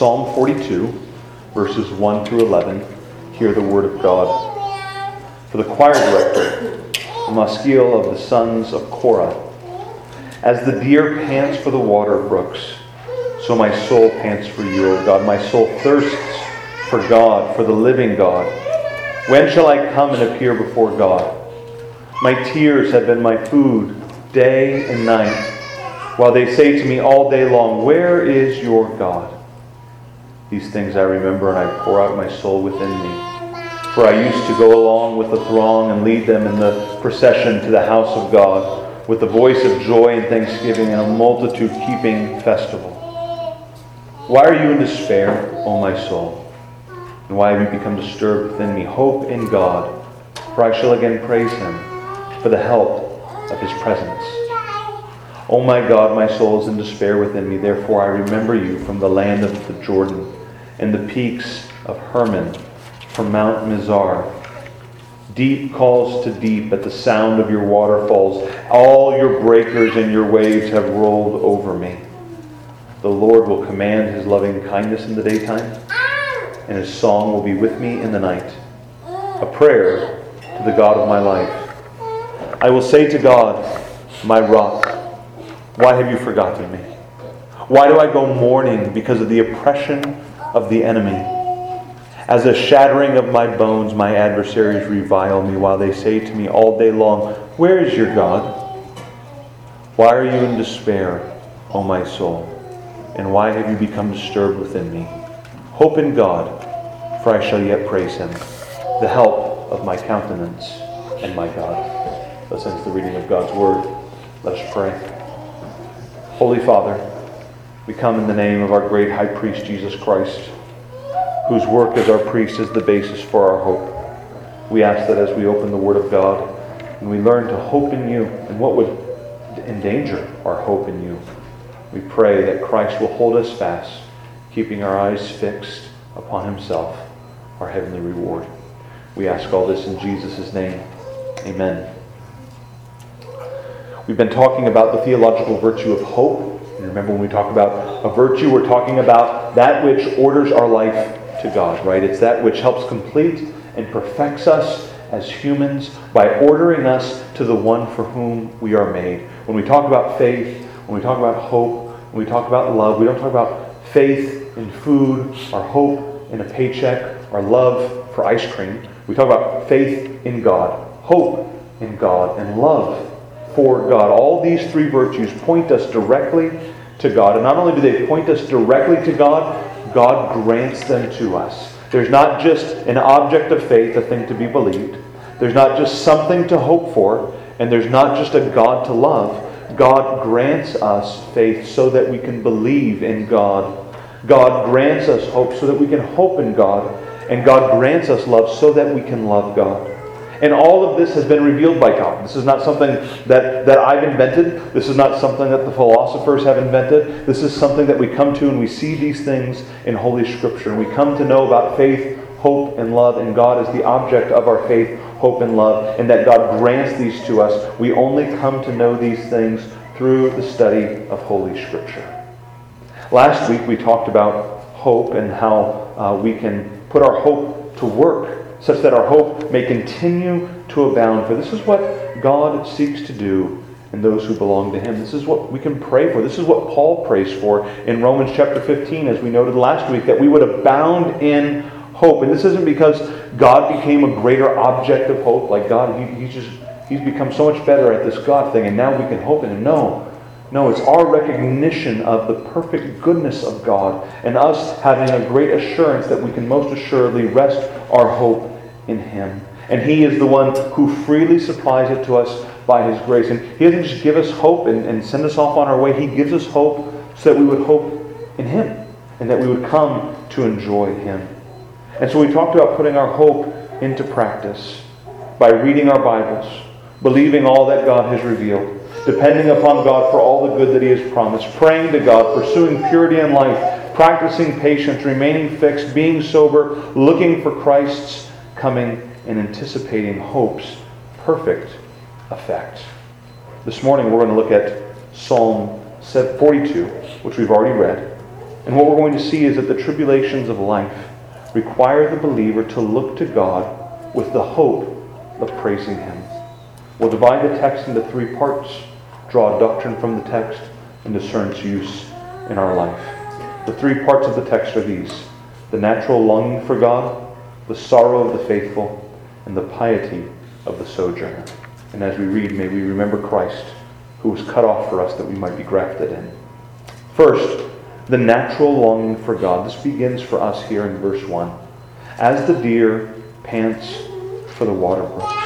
Psalm 42, verses 1 through 11. Hear the word of God. For the choir director, the Maskil of the sons of Korah. As the deer pants for the water brooks, so my soul pants for you, O God. My soul thirsts for God, for the living God. When shall I come and appear before God? My tears have been my food day and night, while they say to me all day long, where is your God? These things I remember, and I pour out my soul within me. For I used to go along with the throng and lead them in the procession to the house of God, with the voice of joy and thanksgiving and a multitude keeping festival. Why are you in despair, O my soul? And why have you become disturbed within me? Hope in God, for I shall again praise Him for the help of His presence. O my God, my soul is in despair within me. Therefore I remember you from the land of the Jordan and the peaks of Hermon, from Mount Mizar. Deep calls to deep at the sound of your waterfalls. All your breakers and your waves have rolled over me. The Lord will command His loving kindness in the daytime, and His song will be with me in the night, a prayer to the God of my life. I will say to God, my rock, why have you forgotten me? Why do I go mourning because of the oppression of the enemy? As a shattering of my bones, my adversaries revile me, while they say to me all day long, where is your God? Why are you in despair, O my soul? And why have you become disturbed within me? Hope in God, for I shall yet praise Him, the help of my countenance and my God. Thus ends the reading of God's Word. Let us pray. Holy Father, we come in the name of our great High Priest, Jesus Christ, whose work as our priest is the basis for our hope. We ask that as we open the Word of God and we learn to hope in you and what would endanger our hope in you, we pray that Christ will hold us fast, keeping our eyes fixed upon Himself, our heavenly reward. We ask all this in Jesus' name. Amen. We've been talking about the theological virtue of hope. And remember, when we talk about a virtue, we're talking about that which orders our life to God, right? It's that which helps complete and perfects us as humans by ordering us to the one for whom we are made. When we talk about faith, when we talk about hope, when we talk about love, we don't talk about faith in food, or hope in a paycheck, or love for ice cream. We talk about faith in God, hope in God, and love for God. All these three virtues point us directly to God. And not only do they point us directly to God, God grants them to us. There's not just an object of faith, a thing to be believed. There's not just something to hope for, and there's not just a God to love. God grants us faith so that we can believe in God. God grants us hope so that we can hope in God. And God grants us love so that we can love God. And all of this has been revealed by God. This is not something that I've invented. This is not something that the philosophers have invented. This is something that we come to and we see these things in Holy Scripture. And we come to know about faith, hope, and love. And God is the object of our faith, hope, and love. And that God grants these to us. We only come to know these things through the study of Holy Scripture. Last week we talked about hope and how we can put our hope to work, such that our hope may continue to abound. For this is what God seeks to do in those who belong to Him. This is what we can pray for. This is what Paul prays for in Romans chapter 15, as we noted last week, that we would abound in hope. And this isn't because God became a greater object of hope, like God, He's become so much better at this God thing, and now we can hope in Him. No, it's our recognition of the perfect goodness of God and us having a great assurance that we can most assuredly rest our hope in Him. And He is the one who freely supplies it to us by His grace. And He doesn't just give us hope and send us off on our way. He gives us hope so that we would hope in Him and that we would come to enjoy Him. And so we talked about putting our hope into practice by reading our Bibles, believing all that God has revealed, depending upon God for all the good that He has promised, praying to God, pursuing purity in life, practicing patience, remaining fixed, being sober, looking for Christ's coming, and anticipating hope's perfect effect. This morning we're going to look at Psalm 42, which we've already read. And what we're going to see is that the tribulations of life require the believer to look to God with the hope of praising Him. We'll divide the text into 3 parts, draw doctrine from the text, and discern its use in our life. The 3 parts of the text are these: the natural longing for God, the sorrow of the faithful, and the piety of the sojourner. And as we read, may we remember Christ, who was cut off for us that we might be grafted in. First, the natural longing for God. This begins for us here in verse 1. As the deer pants for the water brooks.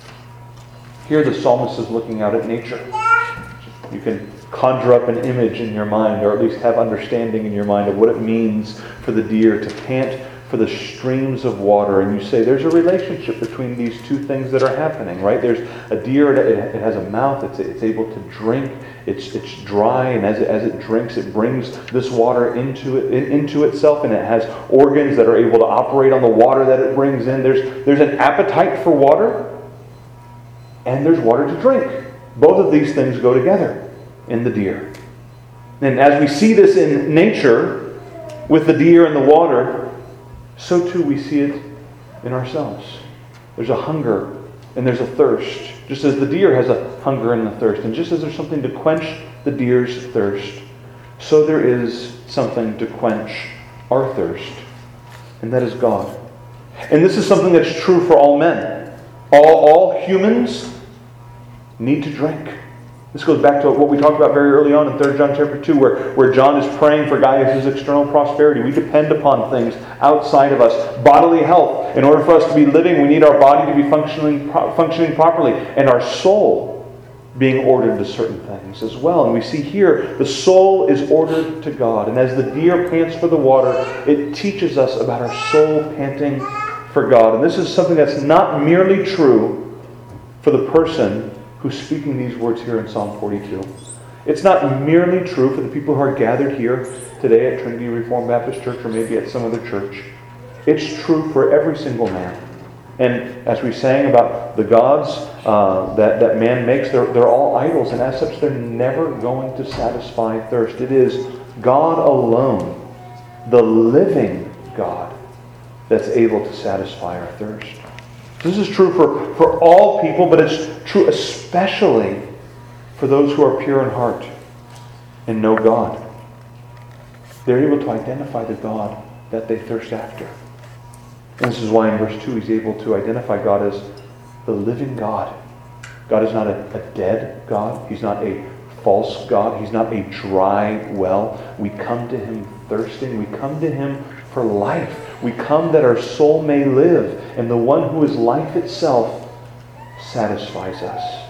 Here the psalmist is looking out at nature. You can conjure up an image in your mind, or at least have understanding in your mind of what it means for the deer to pant for the streams of water. And you say there's a relationship between these two things that are happening, right? There's a deer, it has a mouth, it's able to drink, it's dry, and as it drinks, it brings this water into itself, and it has organs that are able to operate on the water that it brings in. There's an appetite for water, and there's water to drink. Both of these things go together in the deer. And as we see this in nature, with the deer and the water, so too we see it in ourselves. There's a hunger and there's a thirst. Just as the deer has a hunger and a thirst, and just as there's something to quench the deer's thirst, so there is something to quench our thirst, and that is God. And this is something that's true for all men. All humans need to drink. This goes back to what we talked about very early on in 3 John chapter 2, where John is praying for Gaius' external prosperity. We depend upon things outside of us. Bodily health. In order for us to be living, we need our body to be functioning properly, and our soul being ordered to certain things as well. And we see here, the soul is ordered to God. And as the deer pants for the water, it teaches us about our soul panting for God. And this is something that's not merely true for the person who's speaking these words here in Psalm 42. It's not merely true for the people who are gathered here today at Trinity Reformed Baptist Church or maybe at some other church. It's true for every single man. And as we sang about the gods that man makes, they're all idols, and as such they're never going to satisfy thirst. It is God alone, the living God, that's able to satisfy our thirst. This is true for all people, but it's true especially for those who are pure in heart and know God. They're able to identify the God that they thirst after. And this is why in verse 2 he's able to identify God as the living God. God is not a dead God. He's not a false God. He's not a dry well. We come to Him thirsting. We come to Him for life. We come that our soul may live, and the one who is life itself satisfies us.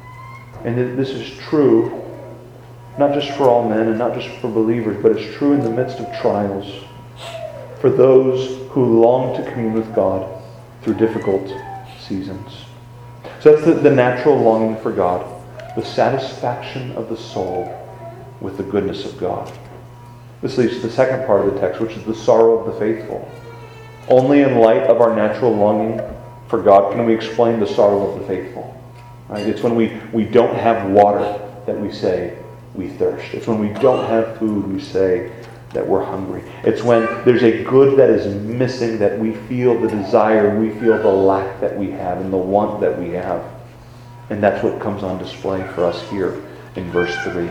And this is true not just for all men and not just for believers, but it's true in the midst of trials for those who long to commune with God through difficult seasons. So that's the natural longing for God, the satisfaction of the soul with the goodness of God. This leads to the second part of the text, which is the sorrow of the faithful. Only in light of our natural longing for God can we explain the sorrow of the faithful. Right? It's when we don't have water that we say we thirst. It's when we don't have food we say that we're hungry. It's when there's a good that is missing that we feel the desire, we feel the lack that we have and the want that we have. And that's what comes on display for us here in verse 3.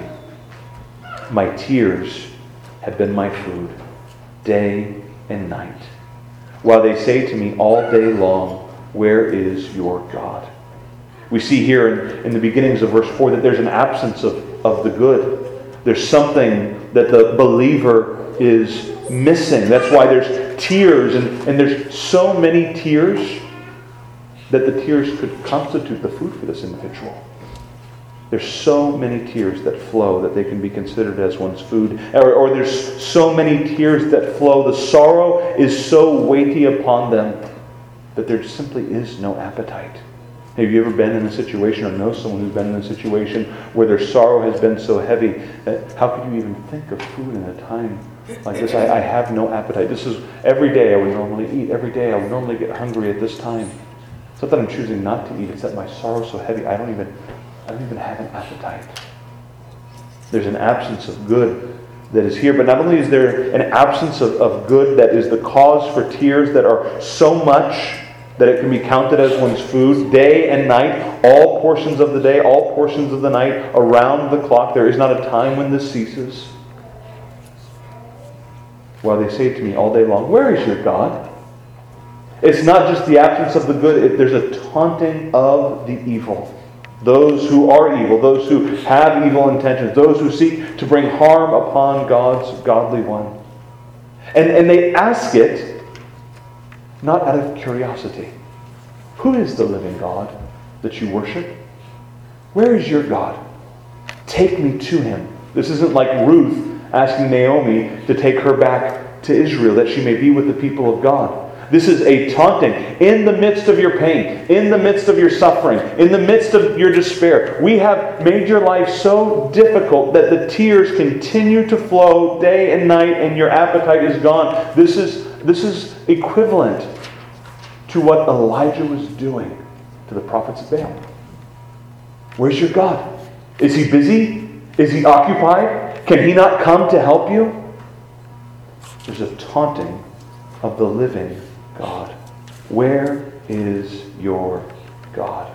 My tears have been my food, day and night, while they say to me all day long, where is your God? We see here in the beginnings of verse 4 that there's an absence of the good. There's something that the believer is missing. That's why there's tears, and there's so many tears that the tears could constitute the food for this individual. There's so many tears that flow that they can be considered as one's food. Or there's so many tears that flow. The sorrow is so weighty upon them that there simply is no appetite. Have you ever been in a situation or know someone who's been in a situation where their sorrow has been so heavy that how could you even think of food in a time like this? I have no appetite. This is every day I would normally eat. Every day I would normally get hungry at this time. It's not that I'm choosing not to eat. It's that my sorrow is so heavy I don't even have an appetite. There's an absence of good that is here. But not only is there an absence of good that is the cause for tears that are so much that it can be counted as one's food, day and night, all portions of the day, all portions of the night, around the clock. There is not a time when this ceases. While they say to me all day long, where is your God? It's not just the absence of the good, there's a taunting of the evil. Those who are evil, those who have evil intentions, those who seek to bring harm upon God's godly one. And they ask it not out of curiosity. Who is the living God that you worship? Where is your God? Take me to him. This isn't like Ruth asking Naomi to take her back to Israel that she may be with the people of God. This is a taunting. In the midst of your pain, in the midst of your suffering, in the midst of your despair, we have made your life so difficult that the tears continue to flow day and night and your appetite is gone. This is equivalent to what Elijah was doing to the prophets of Baal. Where's your God? Is he busy? Is he occupied? Can he not come to help you? There's a taunting of the living God. Where is your God?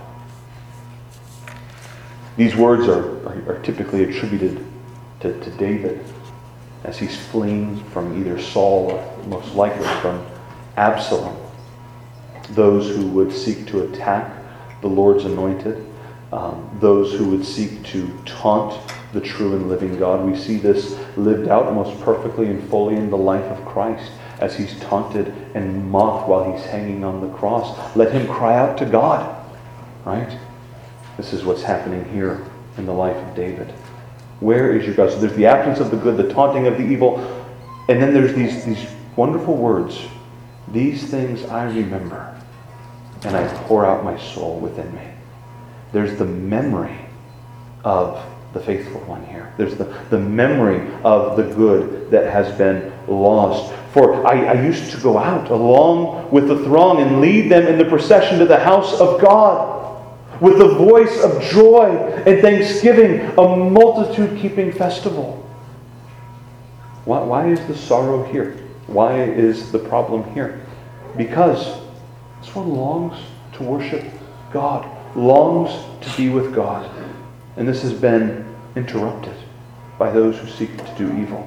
These words are typically attributed to David as he's fleeing from either Saul or most likely from Absalom. Those who would seek to attack the Lord's anointed, those who would seek to taunt the true and living God. We see this lived out most perfectly and fully in the life of Christ as he's taunted and mocked while he's hanging on the cross. Let him cry out to God. Right? This is what's happening here in the life of David. Where is your God? So there's the absence of the good, the taunting of the evil, and then there's these wonderful words. These things I remember, and I pour out my soul within me. There's the memory of the faithful one here. There's the memory of the good that has been lost. For I used to go out along with the throng and lead them in the procession to the house of God with the voice of joy and thanksgiving, a multitude-keeping festival. Why is the sorrow here? Why is the problem here? Because this one longs to worship God, longs to be with God. And this has been interrupted by those who seek to do evil.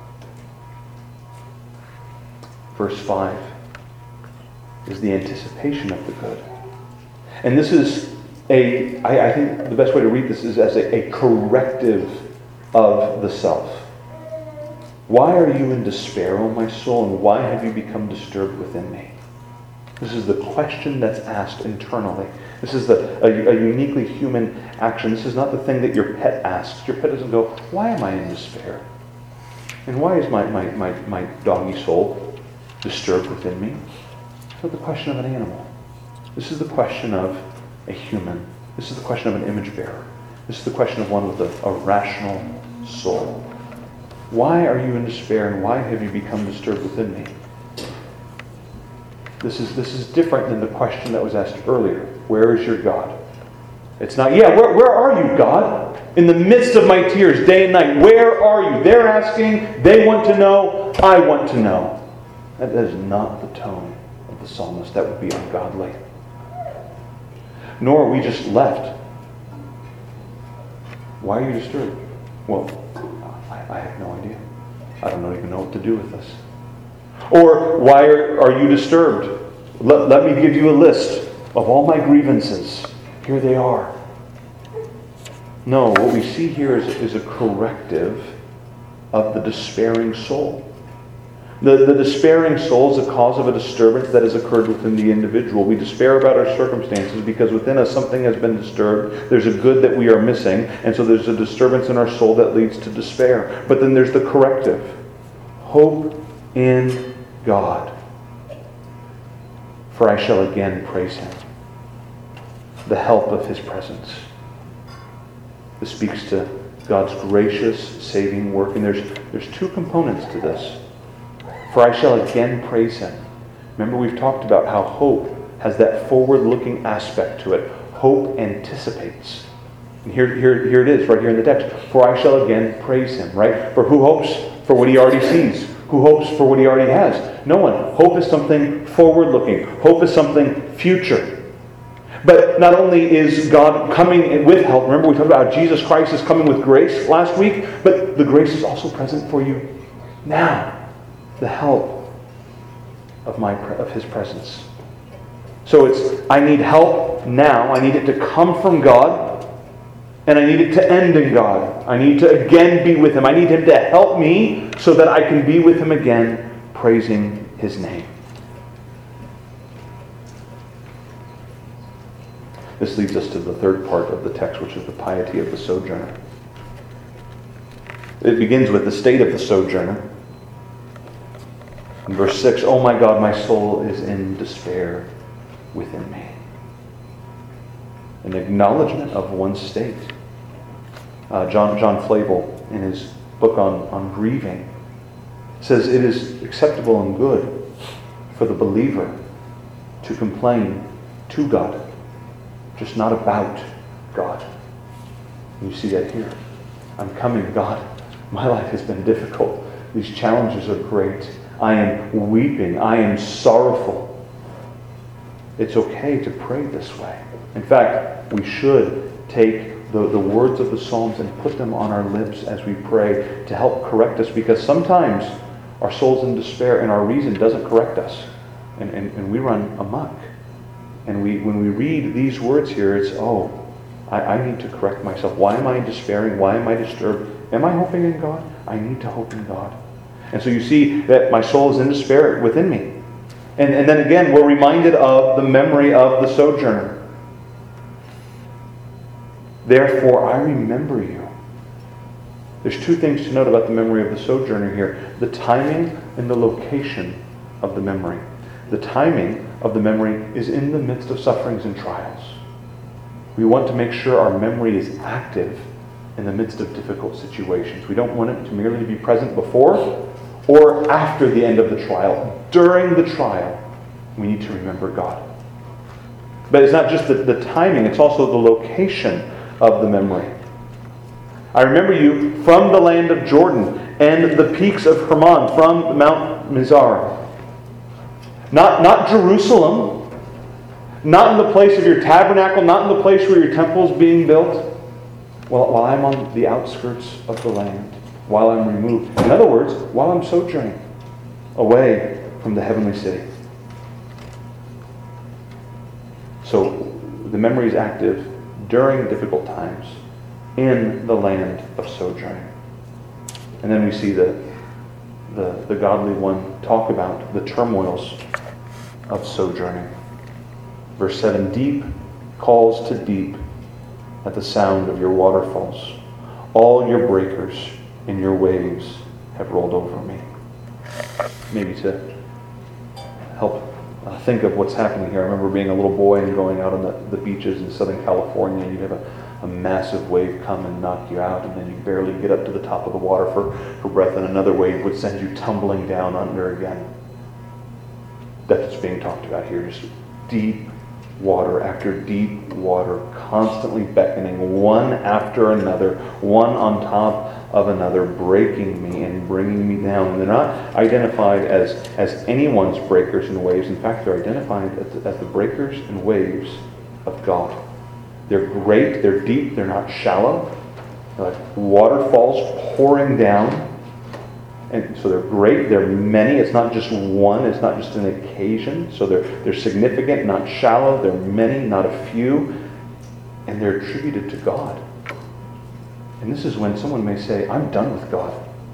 Verse 5 is the anticipation of the good. And this is I think the best way to read this is as a corrective of the self. Why are you in despair, O my soul, and why have you become disturbed within me? This is the question that's asked internally. This is a uniquely human action. This is not the thing that your pet asks. Your pet doesn't go, why am I in despair? And why is my doggy soul disturbed within me? It's not the question of an animal. This is the question of a human. This is the question of an image bearer. This is the question of one with a rational soul. Why are you in despair, and why have you become disturbed within me? This is different than the question that was asked earlier. Where is your God? It's not, where are you, God? In the midst of my tears, day and night, where are you? They're asking, they want to know, I want to know. That is not the tone of the psalmist. That would be ungodly. Nor are we just left. Why are you disturbed? Well, I have no idea. I don't even know what to do with this. Or, why are you disturbed? Let me give you a list of all my grievances. Here they are. No, what we see here is a corrective of the despairing soul. The despairing soul is the cause of a disturbance that has occurred within the individual. We despair about our circumstances because within us something has been disturbed. There's a good that we are missing, and so there's a disturbance in our soul that leads to despair. But then there's the corrective. Hope in God. For I shall again praise Him. The help of His presence. This speaks to God's gracious saving work, and there's two components to this. For I shall again praise Him. Remember, we've talked about how hope has that forward-looking aspect to it. Hope anticipates. And here it is, right here in the text. For I shall again praise him, right? For who hopes for what he already sees? Who hopes for what he already has? No one. Hope is something forward-looking. Hope is something future. But not only is God coming with help, remember we talked about how Jesus Christ is coming with grace last week, but the grace is also present for you now. The help of his presence. So it's, I need help now. I need it to come from God. And I need it to end in God. I need to again be with him. I need him to help me so that I can be with him again, praising his name. This leads us to the third part of the text, which is the piety of the sojourner. It begins with the state of the sojourner. In verse 6, "Oh my God, my soul is in despair within me." An acknowledgement of one's state. John Flavel, in his book on grieving, says it is acceptable and good for the believer to complain to God, just not about God. And you see that here. I'm coming, God. My life has been difficult. These challenges are great. I am weeping. I am sorrowful. It's okay to pray this way. In fact, we should take the words of the Psalms and put them on our lips as we pray to help correct us, because sometimes our soul's in despair and our reason doesn't correct us. And we run amok. And when we read these words here, it's, I need to correct myself. Why am I despairing? Why am I disturbed? Am I hoping in God? I need to hope in God. And so you see that my soul is in despair within me. And then again, we're reminded of the memory of the sojourner. Therefore, I remember you. There's two things to note about the memory of the sojourner here. The timing and the location of the memory. The timing of the memory is in the midst of sufferings and trials. We want to make sure our memory is active in the midst of difficult situations. We don't want it to merely be present before or after the end of the trial. During the trial, we need to remember God. But it's not just the timing, it's also the location of the memory. I remember you from the land of Jordan and the peaks of Hermon, from Mount Mizar. Not Jerusalem, not in the place of your tabernacle, not in the place where your temple is being built, while I'm on the outskirts of the land, while I'm removed. In other words, while I'm sojourning away from the heavenly city. So the memory is active during difficult times in the land of sojourning. And then we see the godly one talk about the turmoils of sojourning. Verse 7, "Deep calls to deep at the sound of your waterfalls. All your breakers and your waves have rolled over me." Maybe to help think of what's happening here. I remember being a little boy and going out on the beaches in Southern California, and you'd have a massive wave come and knock you out, and then you barely get up to the top of the water for breath, and another wave would send you tumbling down under again. That's what's being talked about here. Just deep water after deep water, constantly beckoning, one after another, one on top of another, breaking me and bringing me down. And they're not identified as anyone's breakers and waves. In fact, they're identified as the breakers and waves of God. They're great, they're deep, they're not shallow. They're like waterfalls pouring down. And so they're great, they're many. It's not just one, it's not just an occasion. So they're significant, not shallow. They're many, not a few. And they're attributed to God. And this is when someone may say, I'm done with God.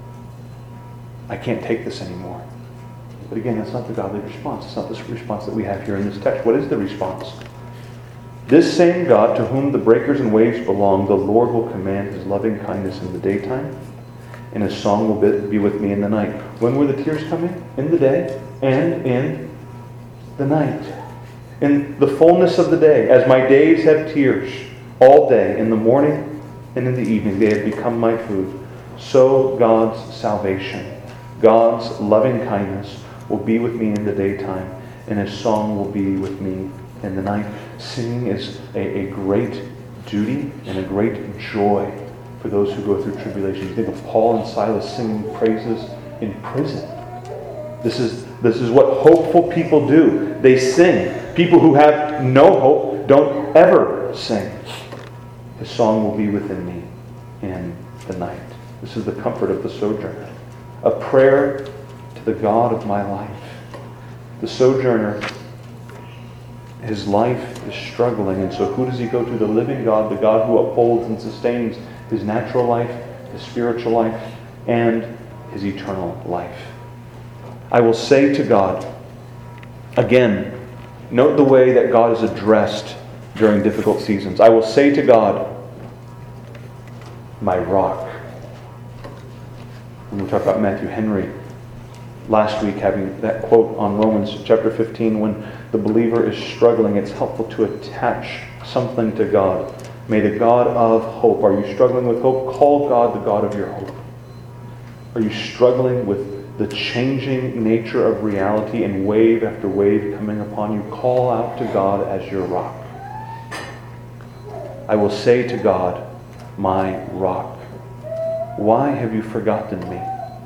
I can't take this anymore. But again, that's not the godly response. It's not the response that we have here in this text. What is the response? This same God to whom the breakers and waves belong, the Lord will command his loving kindness in the daytime, and his song will be with me in the night. When were the tears coming? In the day and in the night. In the fullness of the day, as my days have tears all day, in the morning and in the evening, they have become my food. So God's salvation, God's loving kindness will be with me in the daytime, and his song will be with me in the night. Singing is a great duty and a great joy for those who go through tribulation. You think of Paul and Silas singing praises in prison. This is what hopeful people do. They sing. People who have no hope don't ever sing. His song will be within me in the night. This is the comfort of the sojourner. A prayer to the God of my life. The sojourner, his life is struggling, and so who does he go to? The living God, the God who upholds and sustains his natural life, his spiritual life, and his eternal life. I will say to God, again, note the way that God is addressed during difficult seasons. I will say to God, my rock. When we talk about Matthew Henry last week, having that quote on Romans chapter 15, when the believer is struggling, it's helpful to attach something to God. May the God of hope. Are you struggling with hope? Call God the God of your hope. Are you struggling with the changing nature of reality and wave after wave coming upon you? Call out to God as your rock. I will say to God, my rock, why have you forgotten me?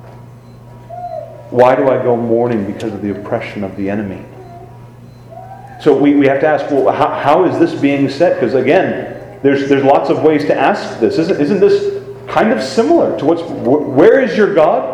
Why do I go mourning because of the oppression of the enemy? So we have to ask, well, how is this being said? Because again, there's lots of ways to ask this. Isn't this kind of similar to where is your God?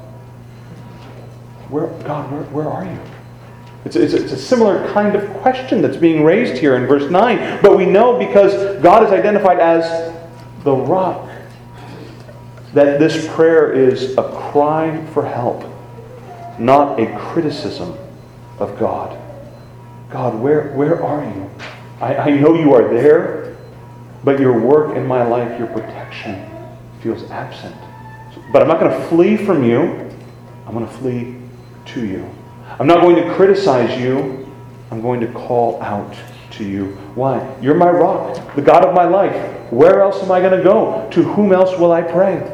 Where are you? It's a similar kind of question that's being raised here in verse 9. But we know, because God is identified as the rock, that this prayer is a cry for help, not a criticism of God. God, where are you? I know you are there, but your work in my life, your protection, feels absent. But I'm not going to flee from you. I'm going to flee to you. I'm not going to criticize you. I'm going to call out to you. Why? You're my rock, the God of my life. Where else am I going to go? To whom else will I pray?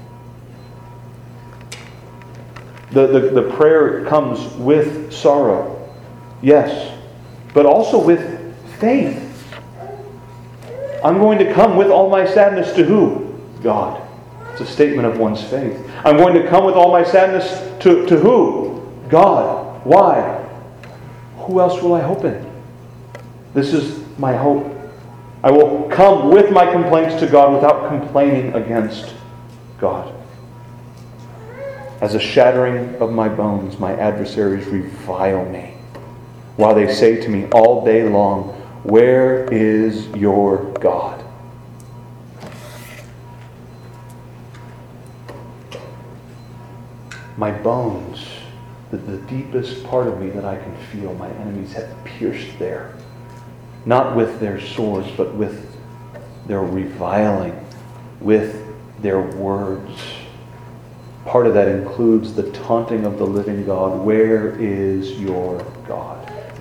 The prayer comes with sorrow, yes, but also with faith. I'm going to come with all my sadness to who? God. It's a statement of one's faith. I'm going to come with all my sadness to who? God. Why? Who else will I hope in? This is my hope. I will come with my complaints to God without complaining against God. As a shattering of my bones, my adversaries revile me, while they say to me all day long, where is your God? My bones, the deepest part of me that I can feel, my enemies have pierced there. Not with their swords, but with their reviling, with their words. Part of that includes the taunting of the living God. Where is your God?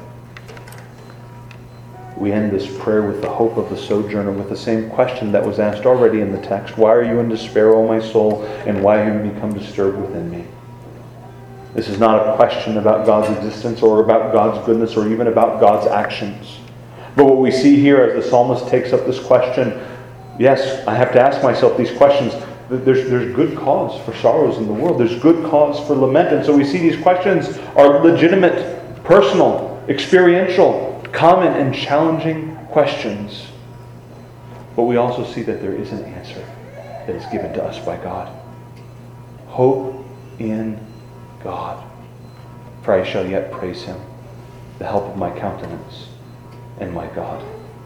We end this prayer with the hope of the sojourner with the same question that was asked already in the text. Why are you in despair, O my soul, and why have you become disturbed within me? This is not a question about God's existence or about God's goodness or even about God's actions. But what we see here as the psalmist takes up this question, yes, I have to ask myself these questions. There's good cause for sorrows in the world. There's good cause for lament. And so we see these questions are legitimate, personal, experiential, common, and challenging questions. But we also see that there is an answer that is given to us by God. Hope in God. For I shall yet praise Him, the help of my countenance and my God.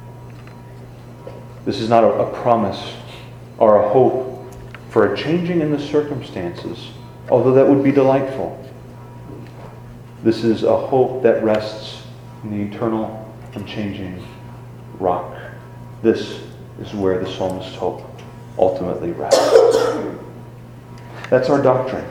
This is not a promise or a hope for a changing in the circumstances, although that would be delightful. This is a hope that rests in the eternal, unchanging rock. This is where the psalmist's hope ultimately rests. That's our doctrine.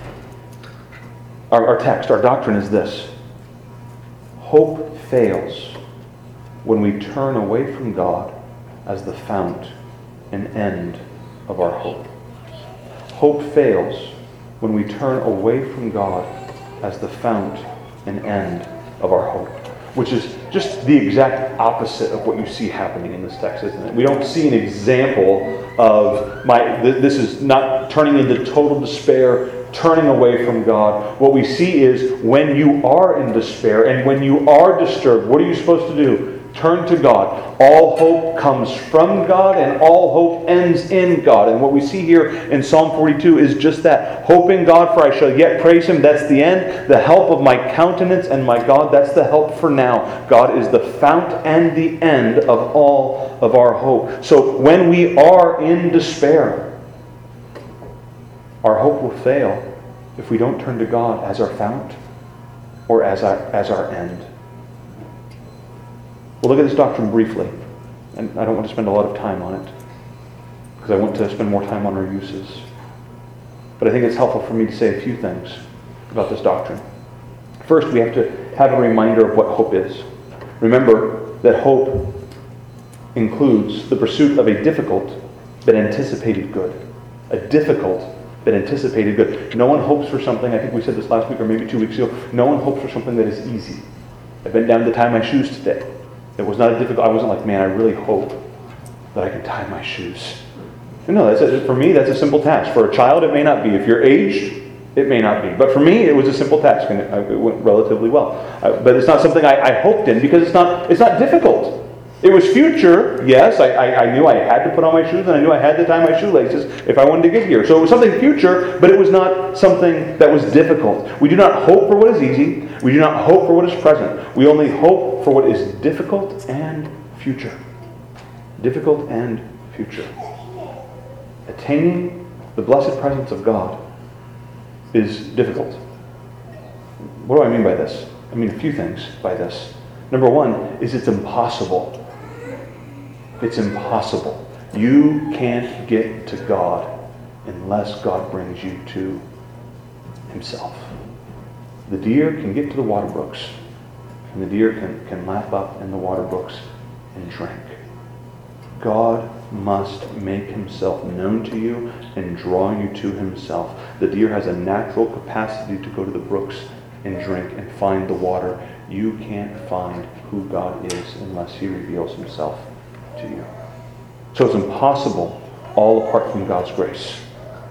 Our text, our doctrine is this. Hope fails when we turn away from God as the fount and end of our hope. Hope fails when we turn away from God as the fount and end of our hope. which is just the exact opposite of what you see happening in this text, isn't it? We don't see an example of this is not turning into total despair, turning away from God. What we see is when you are in despair and when you are disturbed, what are you supposed to do? Turn to God. All hope comes from God and all hope ends in God. And what we see here in Psalm 42 is just that. Hope in God, for I shall yet praise Him. That's the end. The help of my countenance and my God. That's the help for now. God is the fount and the end of all of our hope. So when we are in despair, our hope will fail if we don't turn to God as our fount or as our end. We'll look at this doctrine briefly, and I don't want to spend a lot of time on it, because I want to spend more time on our uses. But I think it's helpful for me to say a few things about this doctrine. First, we have to have a reminder of what hope is. Remember that hope includes the pursuit of a difficult but anticipated good. A difficult but anticipated good. No one hopes for something, I think we said this last week or maybe 2 weeks ago, no one hopes for something that is easy. I bent down to tie my shoes today. It was not a difficult, I wasn't like, man, I really hope that I can tie my shoes. No, for me, that's a simple task. For a child, it may not be. If you're aged, it may not be. But for me, it was a simple task, and it went relatively well. But it's not something I hoped in, because it's not difficult. It was future, yes. I knew I had to put on my shoes, and I knew I had to tie my shoelaces if I wanted to get here. So it was something future, but it was not something that was difficult. We do not hope for what is easy. We do not hope for what is present. We only hope for what is difficult and future. Difficult and future. Attaining the blessed presence of God is difficult. What do I mean by this? I mean a few things by this. Number one is it's impossible. It's impossible. You can't get to God unless God brings you to Himself. The deer can get to the water brooks, and the deer can lap up in the water brooks and drink. God must make Himself known to you and draw you to Himself. The deer has a natural capacity to go to the brooks and drink and find the water. You can't find who God is unless He reveals Himself to you. So it's impossible all apart from God's grace.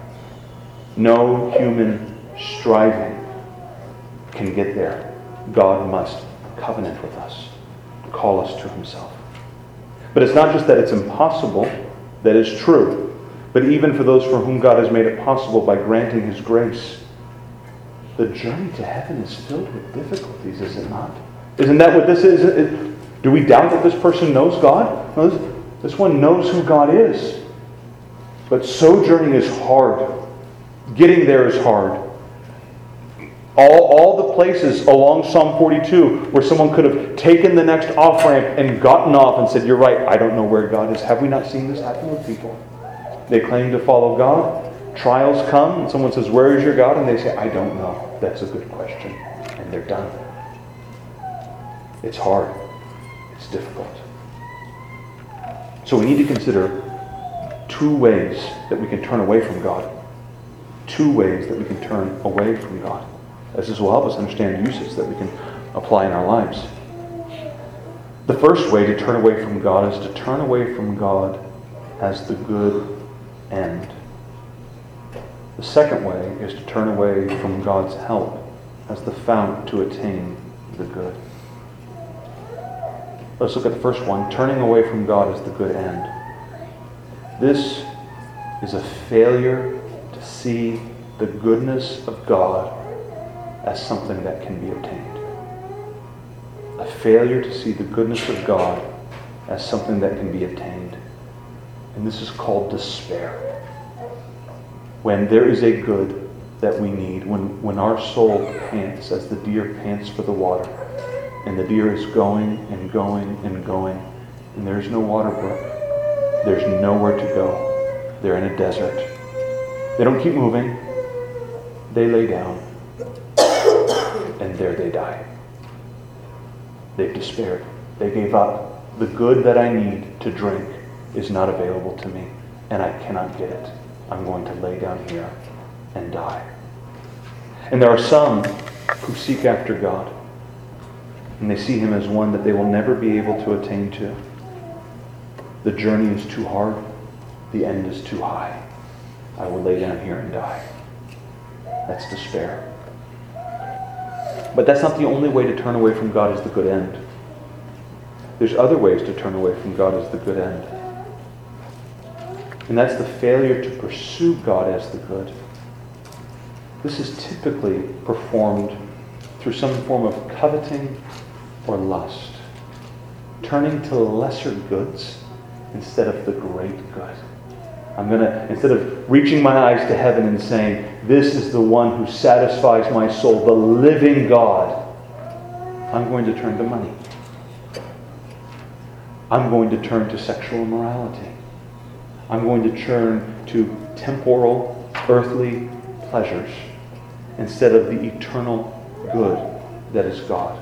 No human striving can get there. God must covenant with us, call us to Himself. But it's not just that it's impossible, that is true. But even for those for whom God has made it possible by granting His grace, the journey to heaven is filled with difficulties, is it not? Isn't that what this is? Do we doubt that this person knows God? No, this one knows who God is. But sojourning is hard. Getting there is hard. All the places along Psalm 42 where someone could have taken the next off-ramp and gotten off and said, you're right, I don't know where God is. Have we not seen this happen with people? They claim to follow God. Trials come and someone says, where is your God? And they say, I don't know. That's a good question. And they're done. It's hard. It's difficult. So we need to consider two ways that we can turn away from God. Two ways that we can turn away from God. As this will help us understand uses that we can apply in our lives. The first way to turn away from God is to turn away from God as the good end. The second way is to turn away from God's help as the fount to attain the good. Let's look at the first one, turning away from God as the good end. This is a failure to see the goodness of God as something that can be obtained. A failure to see the goodness of God as something that can be obtained. And this is called despair. When there is a good that we need, when our soul pants as the deer pants for the water, and the deer is going and going and going, and there's no water brook, there's nowhere to go. They're in a desert. They don't keep moving. They lay down. And there they die. They've despaired. They gave up. The good that I need to drink is not available to me, and I cannot get it. I'm going to lay down here and die. And there are some who seek after God. And they see him as one that they will never be able to attain to. The journey is too hard. The end is too high. I will lay down here and die. That's despair. But that's not the only way to turn away from God as the good end. There's other ways to turn away from God as the good end. And that's the failure to pursue God as the good. This is typically performed through some form of coveting or lust. Turning to lesser goods instead of the great good. Instead of reaching my eyes to heaven and saying, this is the one who satisfies my soul, the living God, I'm going to turn to money. I'm going to turn to sexual immorality. I'm going to turn to temporal, earthly pleasures instead of the eternal good that is God.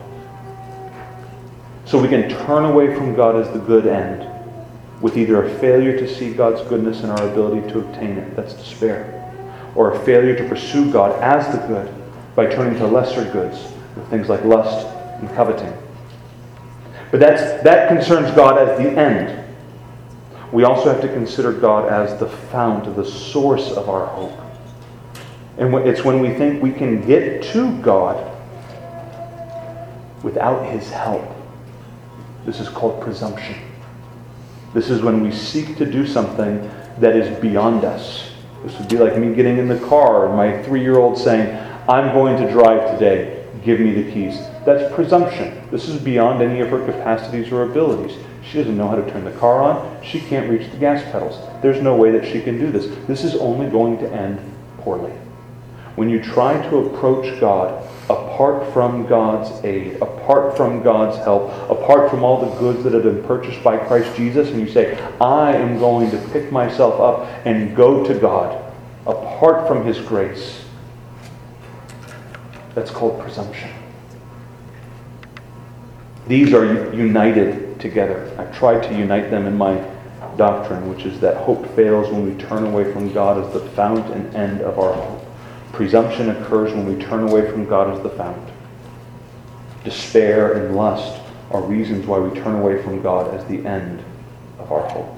So we can turn away from God as the good end with either a failure to see God's goodness and our ability to obtain it, that's despair, or a failure to pursue God as the good by turning to lesser goods with things like lust and coveting. But that concerns God as the end. We also have to consider God as the fount, the source of our hope. And it's when we think we can get to God without His help. This is called presumption. This is when we seek to do something that is beyond us. This would be like me getting in the car and my 3-year-old saying, I'm going to drive today, give me the keys. That's presumption. This is beyond any of her capacities or abilities. She doesn't know how to turn the car on. She can't reach the gas pedals. There's no way that she can do this. This is only going to end poorly. When you try to approach God apart from God's aid, apart from God's help, apart from all the goods that have been purchased by Christ Jesus, and you say, I am going to pick myself up and go to God apart from His grace, that's called presumption. These are united together. I've tried to unite them in my doctrine, which is that hope fails when we turn away from God as the fount and end of our hope. Presumption occurs when we turn away from God as the fount. Despair and lust are reasons why we turn away from God as the end of our hope.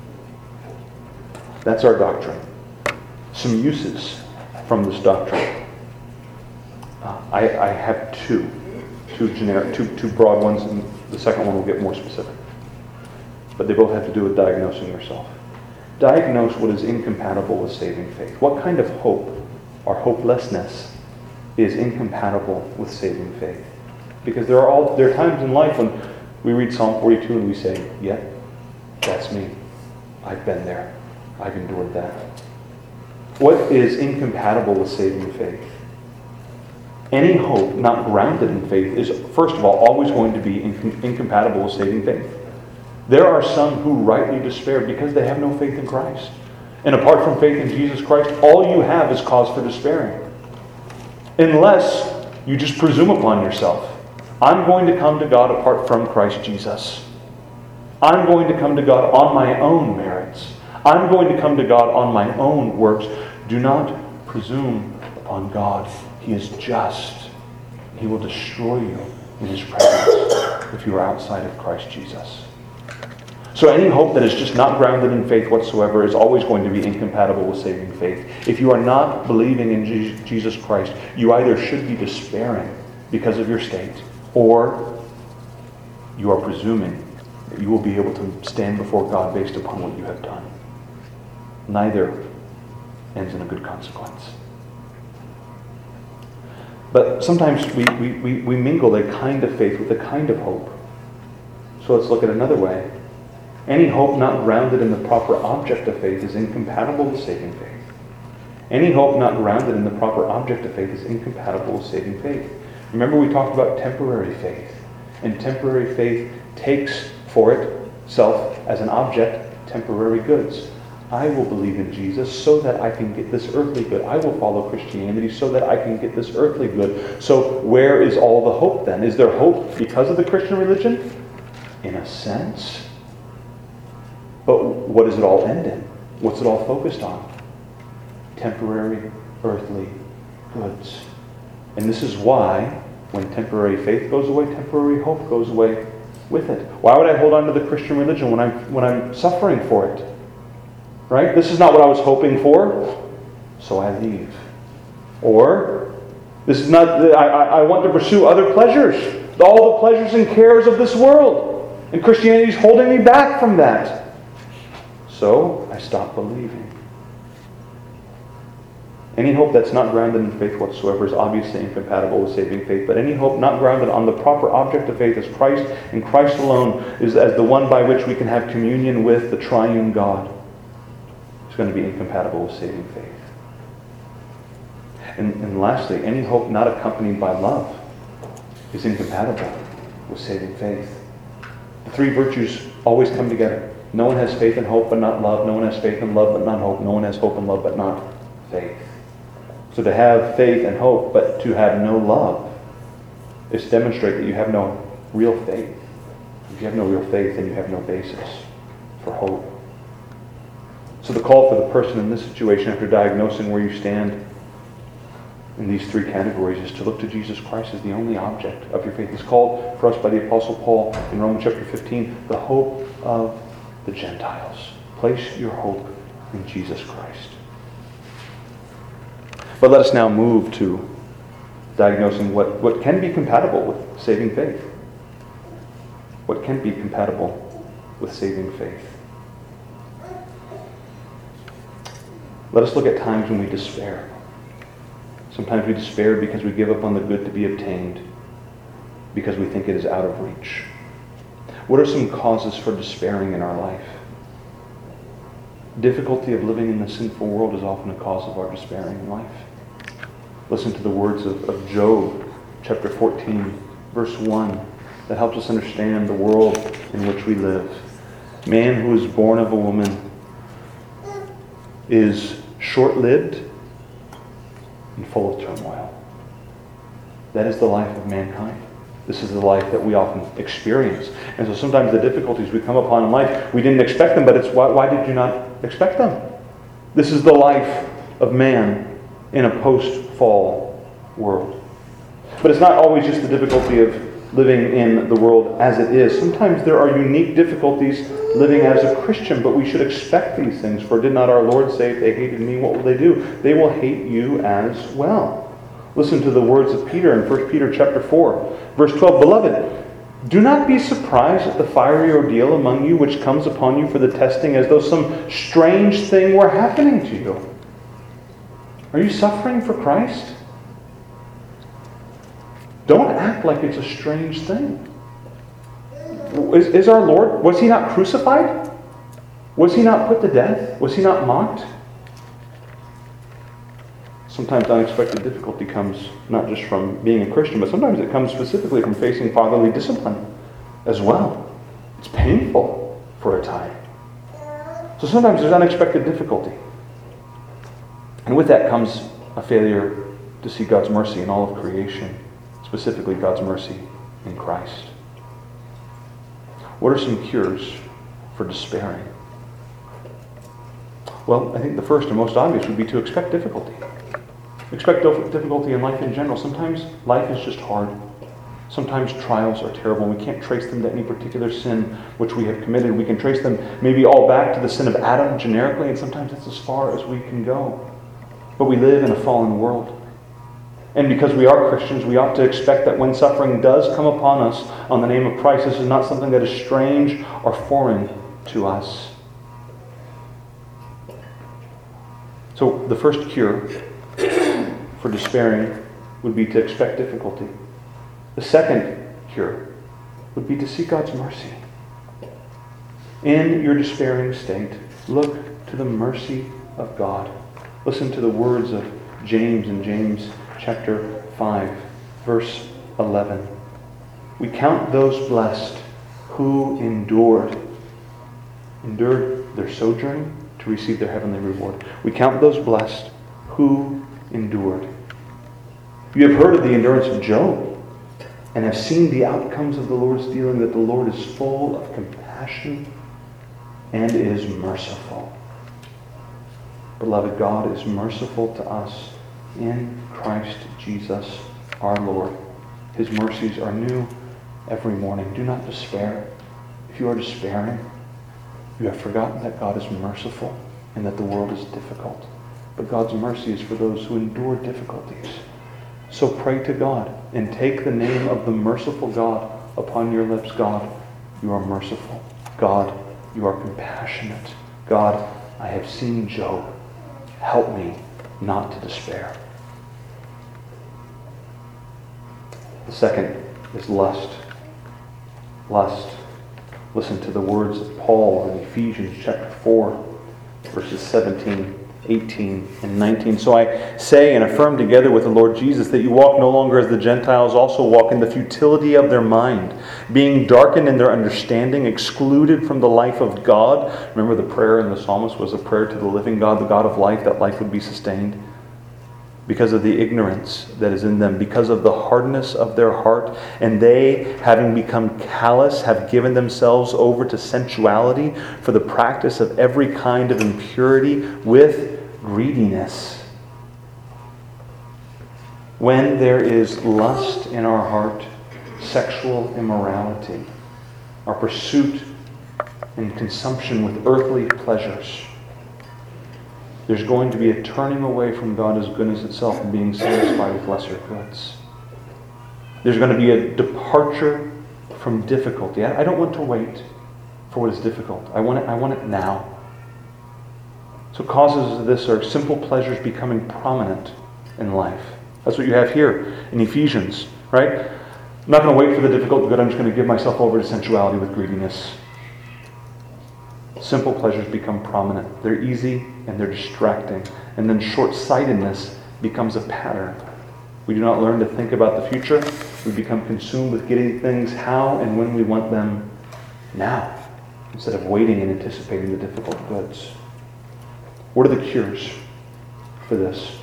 That's our doctrine. Some uses from this doctrine. I have two broad ones, and the second one will get more specific. But they both have to do with diagnosing yourself. Diagnose what is incompatible with saving faith. What kind of hope or hopelessness is incompatible with saving faith? Because there are times in life when we read Psalm 42 and we say, yeah, that's me. I've been there. I've endured that. What is incompatible with saving faith? Any hope not grounded in faith is, first of all, always going to be incompatible with saving faith. There are some who rightly despair because they have no faith in Christ. And apart from faith in Jesus Christ, all you have is cause for despairing. Unless you just presume upon yourself, I'm going to come to God apart from Christ Jesus. I'm going to come to God on my own merits. I'm going to come to God on my own works. Do not presume upon God. He is just. He will destroy you in His presence if you are outside of Christ Jesus. So any hope that is just not grounded in faith whatsoever is always going to be incompatible with saving faith. If you are not believing in Jesus Christ, you either should be despairing because of your state, or you are presuming that you will be able to stand before God based upon what you have done. Neither ends in a good consequence. But sometimes we mingle a kind of faith with a kind of hope. So let's look at another way. Any hope not grounded in the proper object of faith is incompatible with saving faith. Any hope not grounded in the proper object of faith is incompatible with saving faith. Remember we talked about temporary faith. And temporary faith takes for itself as an object temporary goods. I will believe in Jesus so that I can get this earthly good. I will follow Christianity so that I can get this earthly good. So where is all the hope then? Is there hope because of the Christian religion? In a sense. But what does it all end in? What's it all focused on? Temporary earthly goods. And this is why When temporary faith goes away, temporary hope goes away with it. Why would I hold on to the Christian religion when I'm suffering for it? Right? This is not what I was hoping for, so I leave. Or, this is not, I want to pursue other pleasures, all the pleasures and cares of this world. And Christianity is holding me back from that. So, I stop believing. Any hope that's not grounded in faith whatsoever is obviously incompatible with saving faith. But any hope not grounded on the proper object of faith as Christ and Christ alone is as the one by which we can have communion with the triune God. It's going to be incompatible with saving faith. And lastly, any hope not accompanied by love is incompatible with saving faith. The three virtues always come together. No one has faith and hope but not love. No one has faith and love but not hope. No one has hope and love but not faith. So to have faith and hope but to have no love is to demonstrate that you have no real faith. If you have no real faith, then you have no basis for hope. So the call for the person in this situation, after diagnosing where you stand in these three categories, is to look to Jesus Christ as the only object of your faith. It's called for us by the Apostle Paul in Romans chapter 15, the hope of the Gentiles. Place your hope in Jesus Christ. But let us now move to diagnosing what can be compatible with saving faith. What can be compatible with saving faith? Let us look at times when we despair. Sometimes we despair because we give up on the good to be obtained, because we think it is out of reach. What are some causes for despairing in our life? Difficulty of living in the sinful world is often a cause of our despairing in life. Listen to the words of Job, chapter 14, verse 1, that helps us understand the world in which we live. Man who is born of a woman is short-lived and full of turmoil. That is the life of mankind. This is the life that we often experience. And so sometimes the difficulties we come upon in life, we didn't expect them, but it's why did you not expect them? This is the life of man in a post-fall world. But it's not always just the difficulty of living in the world as it is. Sometimes there are unique difficulties living as a Christian, but we should expect these things. For did not our Lord say, if they hated me, what will they do? They will hate you as well. Listen to the words of Peter in 1 Peter chapter 4, verse 12. Beloved, do not be surprised at the fiery ordeal among you which comes upon you for the testing, as though some strange thing were happening to you. Are you suffering for Christ? Don't act like it's a strange thing. Is our Lord, was He not crucified? Was He not put to death? Was He not mocked? Sometimes unexpected difficulty comes not just from being a Christian, but sometimes it comes specifically from facing fatherly discipline as well. It's painful for a time. So sometimes there's unexpected difficulty. And with that comes a failure to see God's mercy in all of creation, specifically God's mercy in Christ. What are some cures for despairing? Well, I think the first and most obvious would be to expect difficulty. Expect difficulty in life in general. Sometimes life is just hard. Sometimes trials are terrible. We can't trace them to any particular sin which we have committed. We can trace them maybe all back to the sin of Adam generically, and sometimes that's as far as we can go. But we live in a fallen world. And because we are Christians, we ought to expect that when suffering does come upon us on the name of Christ, this is not something that is strange or foreign to us. So the first cure for despairing would be to expect difficulty. The second cure would be to seek God's mercy. In your despairing state, look to the mercy of God. Listen to the words of James in James chapter 5, verse 11. We count those blessed who endured their sojourning to receive their heavenly reward. We count those blessed who endured. You have heard of the endurance of Job and have seen the outcomes of the Lord's dealing, that the Lord is full of compassion and is merciful. Beloved, God is merciful to us in Christ Jesus our Lord. His mercies are new every morning. Do not despair. If you are despairing, you have forgotten that God is merciful and that the world is difficult. But God's mercy is for those who endure difficulties. So pray to God and take the name of the merciful God upon your lips. God, you are merciful. God, you are compassionate. God, I have seen Job. Help me not to despair. The second is lust. Lust. Listen to the words of Paul in Ephesians chapter 4, verses 17, 18, and 19. So I say and affirm together with the Lord Jesus that you walk no longer as the Gentiles also walk in the futility of their mind, being darkened in their understanding, excluded from the life of God. Remember the prayer in the psalmist was a prayer to the living God, the God of life, that life would be sustained. Because of the ignorance that is in them, because of the hardness of their heart, and they, having become callous, have given themselves over to sensuality for the practice of every kind of impurity with greediness. When there is lust in our heart, sexual immorality, our pursuit and consumption with earthly pleasures, there's going to be a turning away from God as goodness itself and being satisfied with lesser goods. There's going to be a departure from difficulty. I don't want to wait for what is difficult. I want it now. So causes of this are simple pleasures becoming prominent in life. That's what you have here in Ephesians, right? I'm not going to wait for the difficult good. I'm just going to give myself over to sensuality with greediness. Simple pleasures become prominent. They're easy and they're distracting. And then short-sightedness becomes a pattern. We do not learn to think about the future. We become consumed with getting things how and when we want them now, instead of waiting and anticipating the difficult goods. What are the cures for this?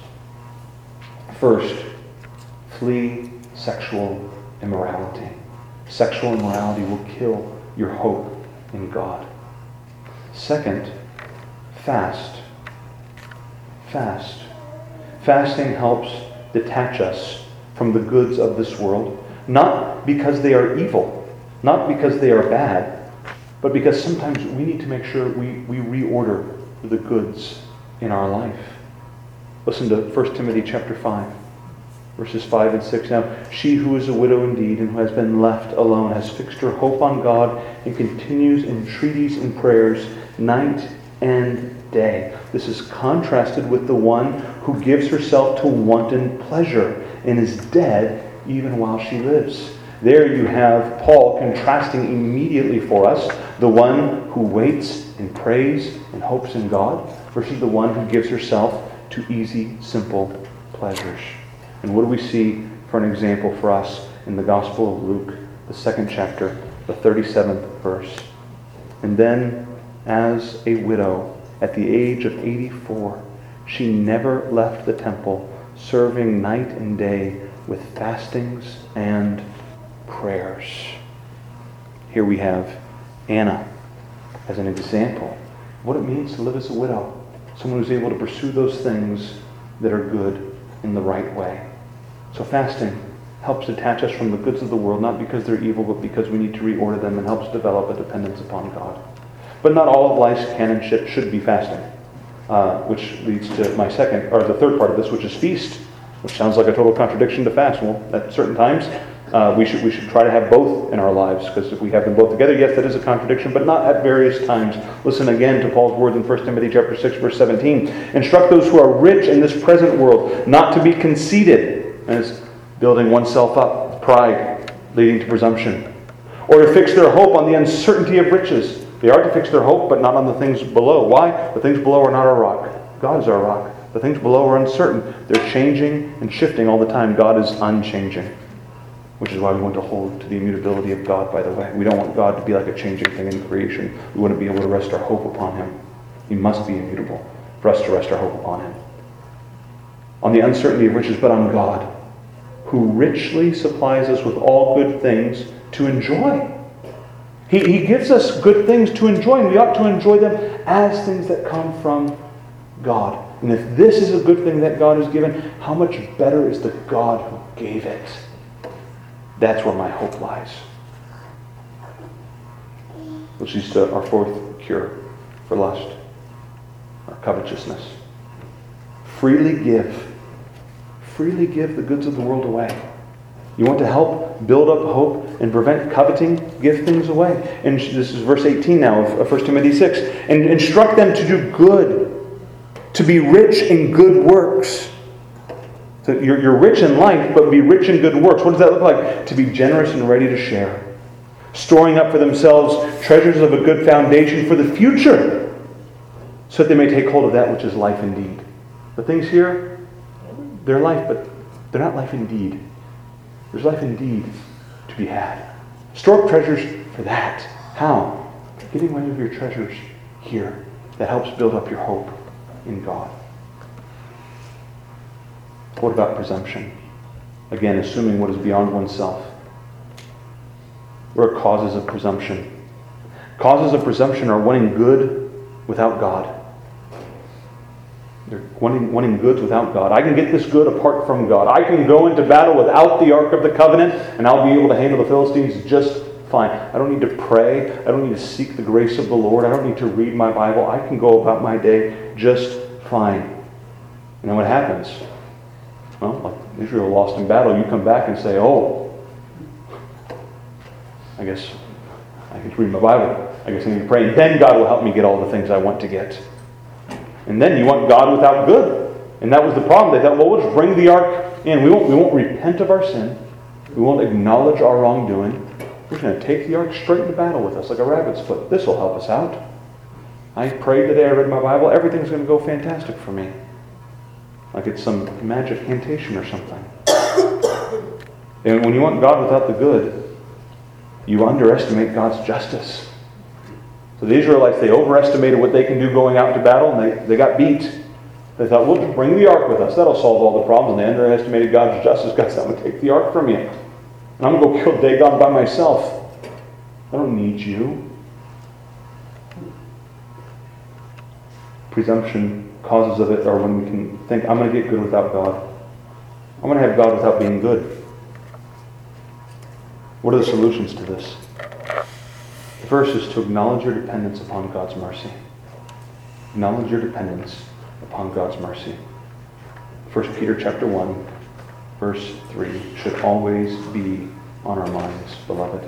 First, flee sexual immorality. Sexual immorality will kill your hope in God. Second, fast. Fast. Fasting helps detach us from the goods of this world, not because they are evil, not because they are bad, but because sometimes we need to make sure we reorder the goods in our life. Listen to 1 Timothy chapter 5, verses 5 and 6. Now, she who is a widow indeed and who has been left alone has fixed her hope on God and continues in entreaties and prayers night and day. This is contrasted with the one who gives herself to wanton pleasure and is dead even while she lives. There you have Paul contrasting immediately for us the one who waits and prays and hopes in God versus the one who gives herself to easy, simple pleasures. And what do we see for an example for us in the Gospel of Luke, the 2nd chapter, the 37th verse? And then, as a widow, at the age of 84, she never left the temple, serving night and day with fastings and prayers. Here we have Anna as an example of what it means to live as a widow. Someone who's able to pursue those things that are good in the right way. So fasting helps detach us from the goods of the world, not because they're evil, but because we need to reorder them, and helps develop a dependence upon God. But not all of life's canon should be fasting, which leads to the third part of this, which is feast, which sounds like a total contradiction to fast. Well, at certain times, we should try to have both in our lives, because if we have them both together, yes, that is a contradiction, but not at various times. Listen again to Paul's words in 1 Timothy chapter 6, verse 17. Instruct those who are rich in this present world not to be conceited, and it's building oneself up with pride, leading to presumption, or to fix their hope on the uncertainty of riches. They are to fix their hope, but not on the things below. Why? The things below are not our rock. God is our rock. The things below are uncertain. They're changing and shifting all the time. God is unchanging, which is why we want to hold to the immutability of God, by the way. We don't want God to be like a changing thing in creation. We want to be able to rest our hope upon Him. He must be immutable for us to rest our hope upon Him. On the uncertainty of riches, but on God, who richly supplies us with all good things to enjoy. He gives us good things to enjoy, and we ought to enjoy them as things that come from God. And if this is a good thing that God has given, how much better is the God who gave it? That's where my hope lies. Which leads to our fourth cure for lust, or covetousness. Freely give. Freely give the goods of the world away. You want to help build up hope and prevent coveting? Give things away. And this is verse 18 now of 1 Timothy 6. And instruct them to do good, to be rich in good works. So you're rich in life, but be rich in good works. What does that look like? To be generous and ready to share. Storing up for themselves treasures of a good foundation for the future, so that they may take hold of that which is life indeed. The things here, they're life, but they're not life indeed. There's life indeed to be had. Store up treasures for that. How? Getting rid of your treasures here. That helps build up your hope in God. What about presumption? Again, assuming what is beyond oneself. What are causes of presumption? Causes of presumption are wanting good without God. They're wanting goods without God. I can get this good apart from God. I can go into battle without the Ark of the Covenant, and I'll be able to handle the Philistines just fine. I don't need to pray. I don't need to seek the grace of the Lord. I don't need to read my Bible. I can go about my day just fine. And then what happens? Well, like Israel lost in battle, you come back and say, oh, I guess I can read my Bible. I guess I need to pray. And then God will help me get all the things I want to get. And then you want God without good. And that was the problem. They thought, well, we'll just bring the ark in. We won't repent of our sin. We won't acknowledge our wrongdoing. We're going to take the ark straight into battle with us like a rabbit's foot. This will help us out. I prayed today, I read my Bible. Everything's going to go fantastic for me. Like it's some magic incantation or something. And when you want God without the good, you underestimate God's justice. So the Israelites, they overestimated what they can do going out to battle, and they got beat. They thought, we'll just bring the ark with us. That'll solve all the problems. And they underestimated God's justice. God said, I'm going to take the ark from you. And I'm going to go kill Dagon by myself. I don't need you. Presumption, causes of it are when we can think, I'm going to get good without God. I'm going to have God without being good. What are the solutions to this? The first is to acknowledge your dependence upon God's mercy. Acknowledge your dependence upon God's mercy. 1 Peter chapter 1, verse 3 should always be on our minds, beloved.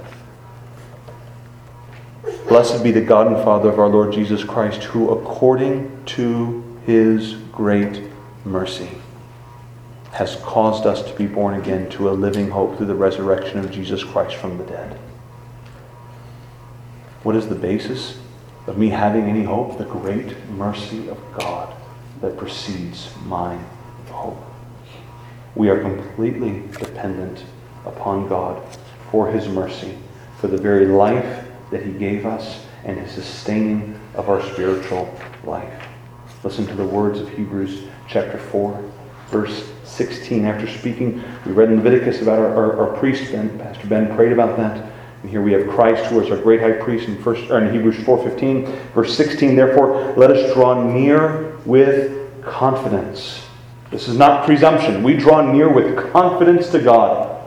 Blessed be the God and Father of our Lord Jesus Christ, who according to His great mercy has caused us to be born again to a living hope through the resurrection of Jesus Christ from the dead. What is the basis of me having any hope? The great mercy of God that precedes my hope. We are completely dependent upon God for His mercy, for the very life that He gave us and His sustaining of our spiritual life. Listen to the words of Hebrews chapter 4, verse 16. After speaking, we read in Leviticus about our priest, Ben. Pastor Ben prayed about that. And here we have Christ, who is our great high priest in Hebrews 4:15. Verse 16, therefore, let us draw near with confidence. This is not presumption. We draw near with confidence to God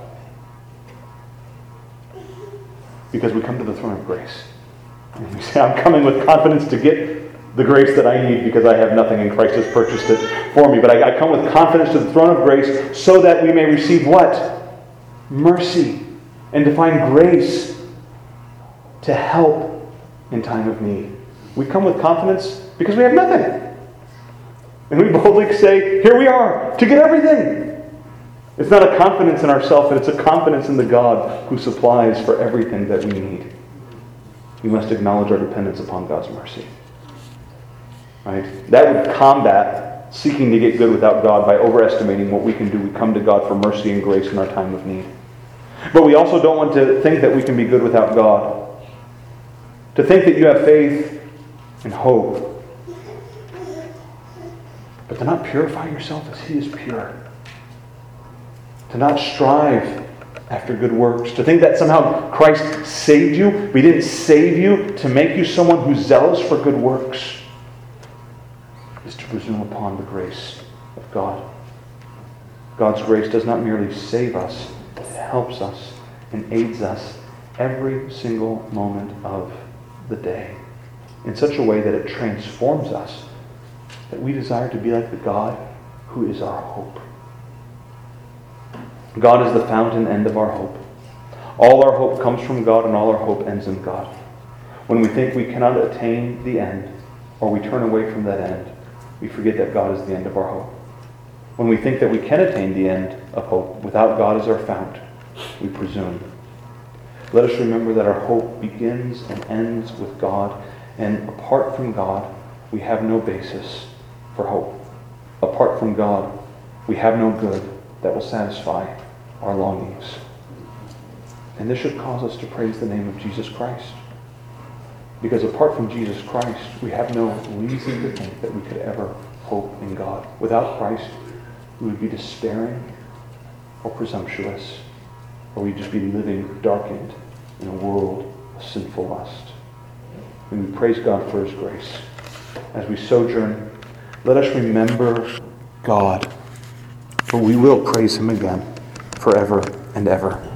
because we come to the throne of grace. And we say, I'm coming with confidence to get the grace that I need because I have nothing and Christ has purchased it for me. But I come with confidence to the throne of grace so that we may receive what? Mercy. And to find grace to help in time of need. We come with confidence because we have nothing. And we boldly say, here we are, to get everything. It's not a confidence in ourselves, but it's a confidence in the God who supplies for everything that we need. We must acknowledge our dependence upon God's mercy. Right? That would combat seeking to get good without God by overestimating what we can do. We come to God for mercy and grace in our time of need. But we also don't want to think that we can be good without God. To think that you have faith and hope, but to not purify yourself as He is pure. To not strive after good works. To think that somehow Christ saved you, but He didn't save you to make you someone who's zealous for good works, is to presume upon the grace of God. God's grace does not merely save us, it helps us and aids us every single moment of the day in such a way that it transforms us, that we desire to be like the God who is our hope. God is the fountain end of our hope. All our hope comes from God, and all our hope ends in God. When we think we cannot attain the end, or we turn away from that end, we forget that God is the end of our hope. When we think that we can attain the end of hope without God as our fount, we presume. Let us remember that our hope begins and ends with God, and apart from God, we have no basis for hope. Apart from God, we have no good that will satisfy our longings. And this should cause us to praise the name of Jesus Christ. Because apart from Jesus Christ, we have no reason to think that we could ever hope in God. Without Christ, we would be despairing or presumptuous, or we'd just be living darkened in a world of sinful lust. And we praise God for His grace. As we sojourn, let us remember God, for we will praise Him again forever and ever.